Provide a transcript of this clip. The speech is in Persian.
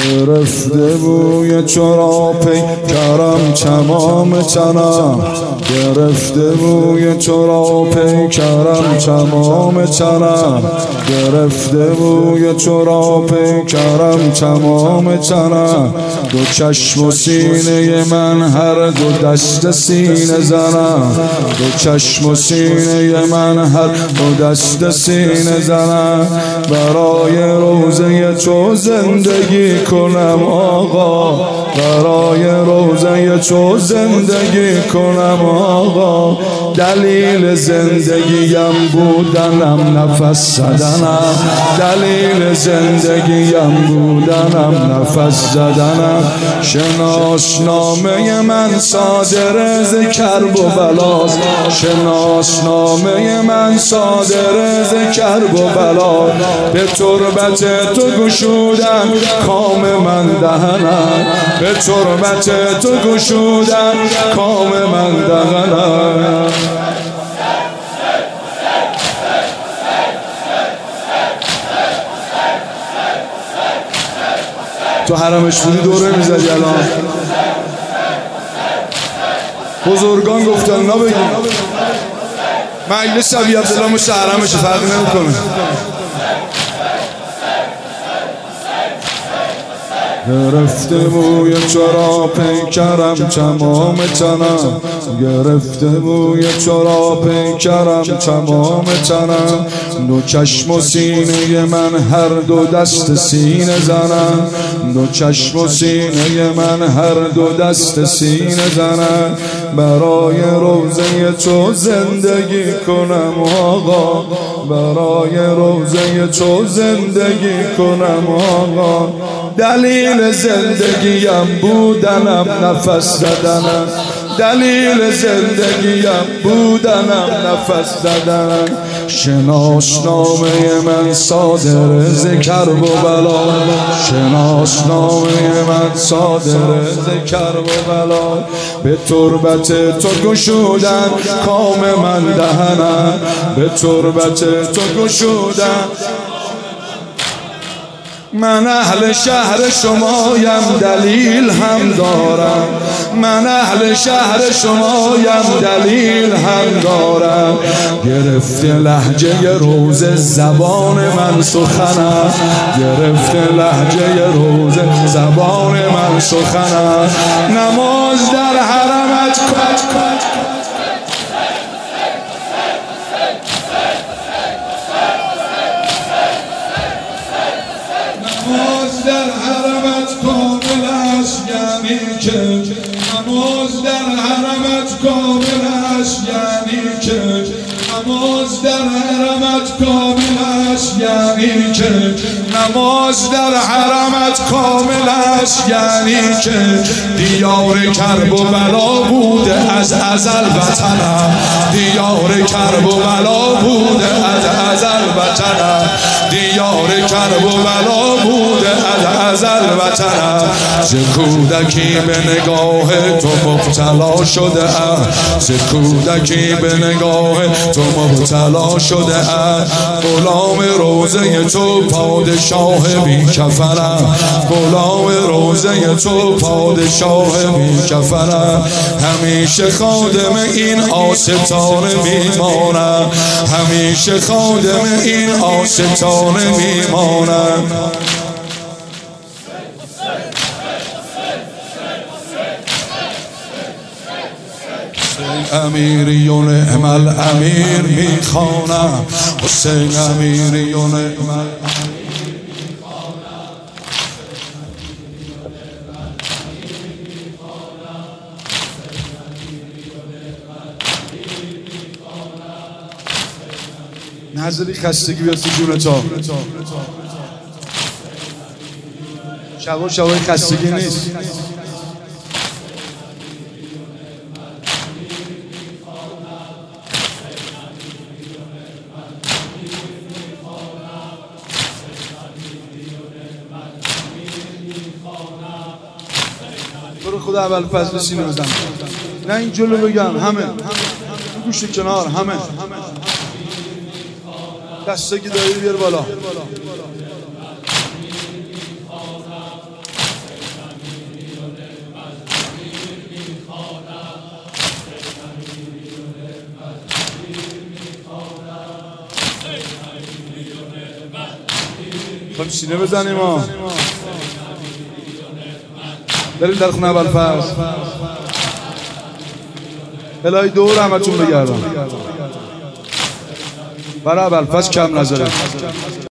گرفته بوی چراپی کرم تمام تنم، گرفته بوی چراپی کرم تمام تنم، گرفته بوی چراپی کرم تمام تنم. دو چشم و سینه من هر دو دست سینه زنم، دو چشم و سینه من هر دو دست سینه زنم. برای روزه تو زندگی کنم آقا، برای روزه تو زندگی کنم آقا. دلیل زندگیم بودنم نفس زدنم، دلیل زندگیم بودنم نفس زدنم. شناسنامه من صادر ز کرب و بلاست، شناسنامه من صادر ز کرب و بلاست. به تربت تو گشودن کام من دهنم، به تربت تو گشودن کام من دهنم. تو حرمش بودی دوره میزدی الان. بزرگان گفتن نبگیم، مجلس ابی عبدالله مثل حرمشه، فرقی نمیکنه. گرفته بوی چراپی کرم تمام تنم، گرفته بوی چراپی کرم تمام تنم. دو چشم و سینه من هر دو دست سینه زنم، دو چشم و سینه من هر دو دست سینه زنم. برای روزه تو زندگی کنم آقا، برای روزه تو زندگی کنم آقا. دلیل زندگیم بودنم نفس زدنم، دلیل زندگیم بودنم نفس زدنم. شناسنامه من صادر ز کرب و بلا، شناسنامه من صادر ز کرب و بلا. به تربت تو گشودن کام من دهنم، به تربت تو گشودن. من اهل شهر شمایم دلیل هم دارم، من اهل شهر شمایم دلیل هم دارم. گرفته لهجه روز زبان من سخنم، گرفته لهجه روز زبان من سخنم. نماز در حرمت نماز در حرمت کامل است، یعنی که نماز در حرمت کامل است، یعنی که نماز در حرمت کامل است، یعنی که نماز در حرمت کامل است، یعنی که دیار کرب و بلا بوده از ازل وطنم، دیار کرب و بلا بوده از ازل وطنم، دیار کرب و بلا بوده از ازل وطنم. ز کودکی به نگاه تو مبتلا شده ام، ز کودکی به نگاه تو مبتلا شده ام. غلام روزه تو پادشاه بی کفرم، غلام روزه تو پادشاه بی کفرم. همیشه خادم این آستانه میمانم، همیشه خادم این آستانه میمانم. امیری و نعم الامیر میخوانم، حسین امیری و نعم الامیر میخوانم. نظری خستگی بیاد تو جون تا شبا شبای خستگی نیست. برو خدا اول فضل سینه بزن، نه این جلو بگم، همه گوش کنار، همه دستگی دایی بیار بالا. خب سینه بزنیم ها. بریم در خونه ابوالفضل. الهی دور همتون بگردم. برای ابوالفضل کم نذاره.